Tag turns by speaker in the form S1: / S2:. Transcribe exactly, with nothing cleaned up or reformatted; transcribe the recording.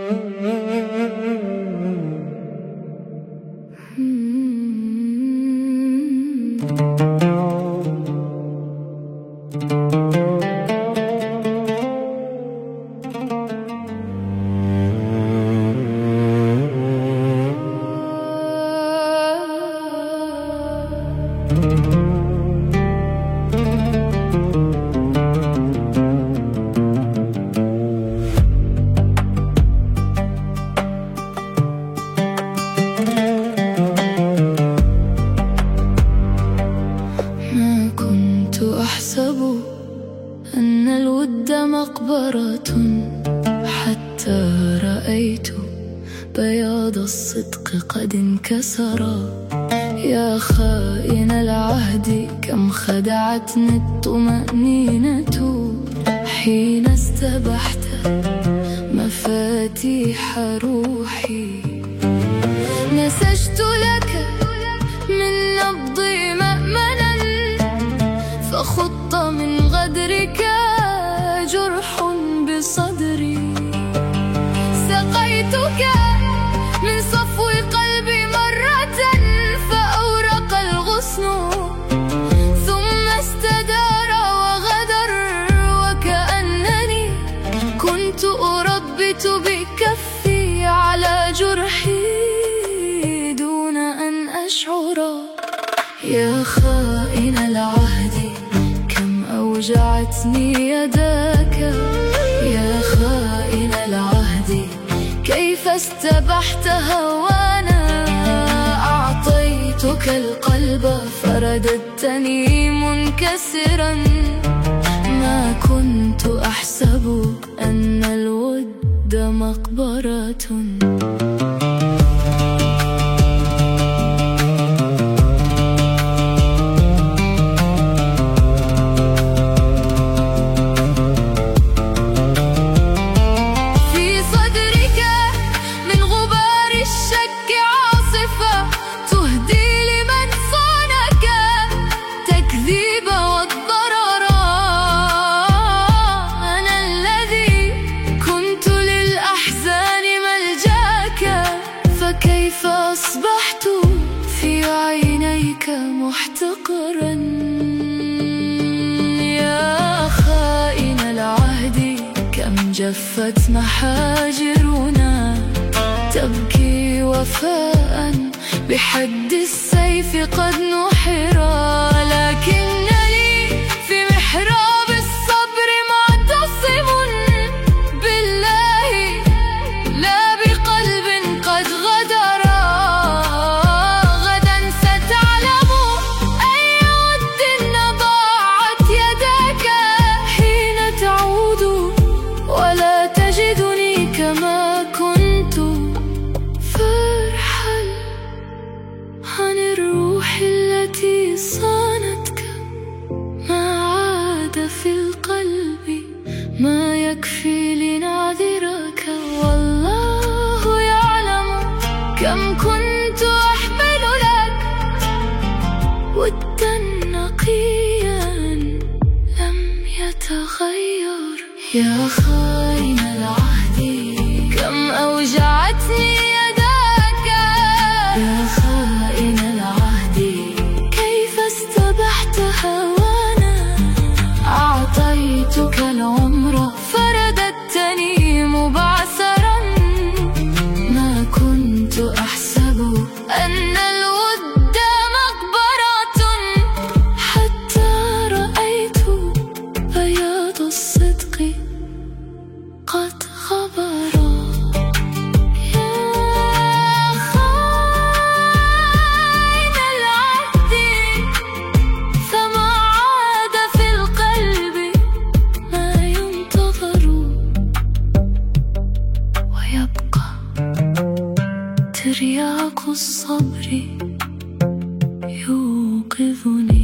S1: ما كنت أحسب أن الود مقبرة حتى رأيت بياض الصدق قد انكسرا. يا خائن العهد كم خدعتني الطمأنينة حين استبحت مفاتيح روحي. نسجت لك من نبضي مأمنا فخط من غدرك جرح بصدري. سقيتك من صفو قلبي مرة فأورق الغصن ثم استدار وغدر وكأنني كنت أربت بكفي على جرحي دون أن أشعر. يا خائن العهد كم أوجعتني يداك. يا خائن العهد كيف استبحت هوانا. أعطيتك القلب فرددتني منكسرا. ما كنت أحسب أن الود مقبرة. كيف أصبحت في عينيك محتقرا. يا خائن العهد كم جفت محاجرنا تبكي وفاء بحد السيف قد نحرا. لكنني في محراب الصبر معتصم بالله لا بقلب قد غدر. غدا ستعلم أي ود ضاعت يداك حين تعود ولا تجدني كما كنت. فارحل عن الروح التي صانتك. ما عاد في القلب ما يكفي لنعذرك. والله يعلم كم كنت أحمل لك ودا نقيا لم يتغير. يا خائن العهد كم أوجعتني يداك. يا خائن العهد كيف استبحت هوانا. أعطيتك العمر فرددتني مبعثرا. ما كنت أحسب أن الود مقبرة حتى رأيت بياض الصدق قد غبرا. يا خائن العهد فما عاد في القلب ما ينتظر. ويبقى ترياق الصبر يوقظني.